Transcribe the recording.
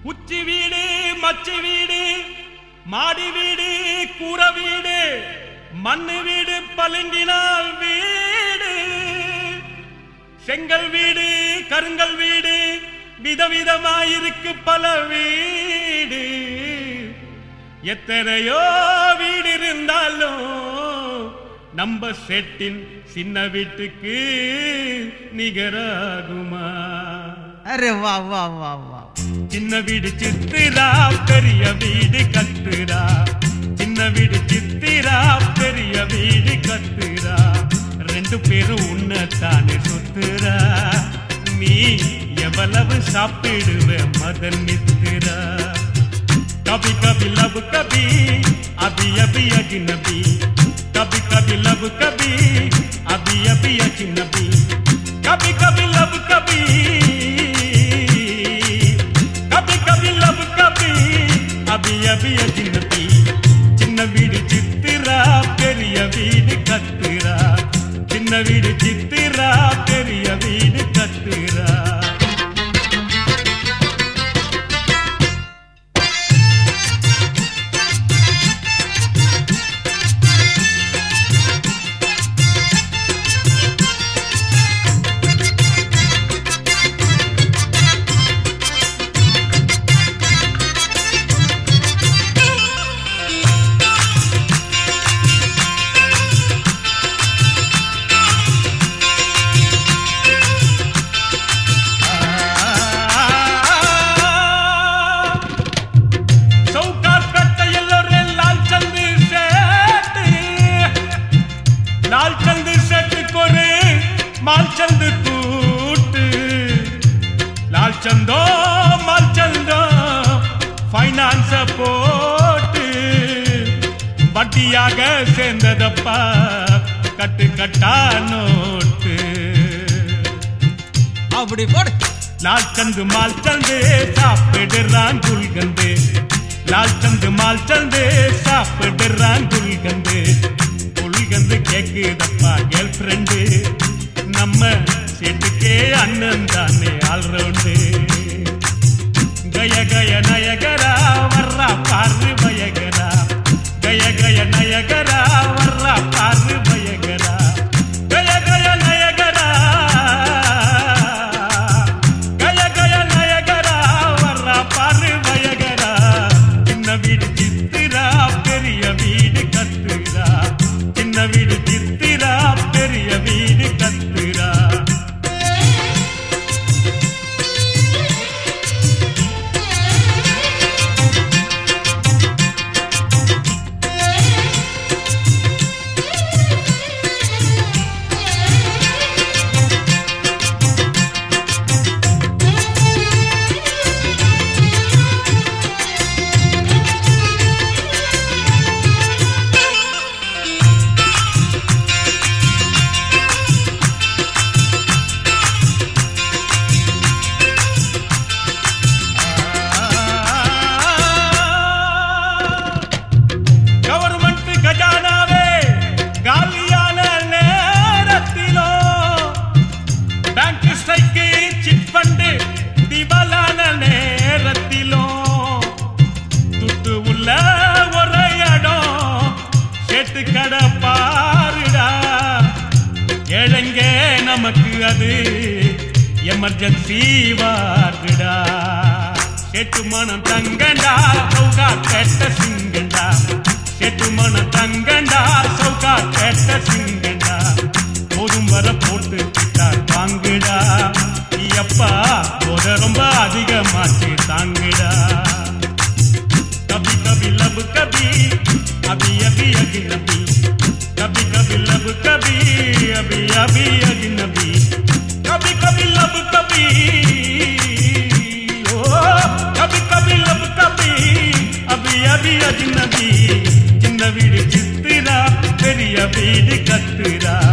உச்சி வீடு மச்சி வீடு மாடி வீடு கூர வீடு மண்ணு வீடு பளிங்கினால் வீடு செங்கல் வீடு கருங்கல் வீடு விதவிதமாயிருக்கு பல வீடு எத்தனையோ வீடு இருந்தாலும் நம்ம செட்டின் சின்ன வீட்டுக்கு நிகராகுமா? அரே வா வா வா வா. சின்ன வீடு சித்திரா பெரிய வீடு கத்துரா, சின்ன வீடு சித்திரா பெரிய வீடு கத்துரா, ரெண்டு பேரும் உன்னத்தானே சுத்துரா, நீ எவ்வளவு சாப்பிடுவ மதன் மித்திரா. कभी कभी लब कभी अभी अभी अजनबी, कभी कभी लब कभी अभी अभी अजनबी, कभी कभी लब कभी कभी कभी लब कभी अभी अभी अजनबी. சின்ன வீடு சித்திரா பெரிய வீடு கத்துரா, சின்ன வீடு சித்திரா பெரிய வீடு கத்துரா. लालचंद सेठ कोरे मालचंद कूट, लालचंदो मालचंदो फाइनांस போட்டு வட்டியாக சேர்ந்ததப்பா கட்டு கட்டா நோட்டு. அப்படி போடு. लालचंद मालचंद சாப்பிடுறான் குல்கந்து, लालचंद मालचंद சாப்பிடுறான் குல்கந்து. குல்கந்து கேக்குதப்பா கேர்ள் ஃப்ரெண்டு, நம்ம செட்டுக்கே அண்ணன் தானே ஆல்ரவுண்டு. கய கய நயகரா வர்றா பாரு பயகரா, கய கய நயகரா வர்றா பாரு பயகரா, கய கய நயகரா கய கய நயகரா வர்றா பாரு பயகரா. சின்ன வீடு சித்திரா பெரிய வீடு கத்துரா, சின்ன வீடு சித்திரா பெரிய வீடு கத்துரா. கடை பாருடா ஏழைங்க நமக்கு அது எமர்ஜென்சி வார்டுடா. செட்டு மனம் தங்கண்டா சௌகா கேட்ட சிங்கண்டா, செட்டு மனம் தங்கண்டா சௌகா கேட்ட சிங்கண்டா. போதும் வர போட்டு கிட்டா வாங்குடா, அப்பா போத ரொம்ப அதிகமாச்சு தாங்குடா. कभी कभी लब कभी अभी अभी अजनबी, कभी कभी लब कभी अभी अभी अजनबी, कभी कभी लब कभी ओ कभी कभी लब कभी अभी अभी अजनबी. சின்ன வீடு சித்திரா பெரிய வீடு கத்துரா,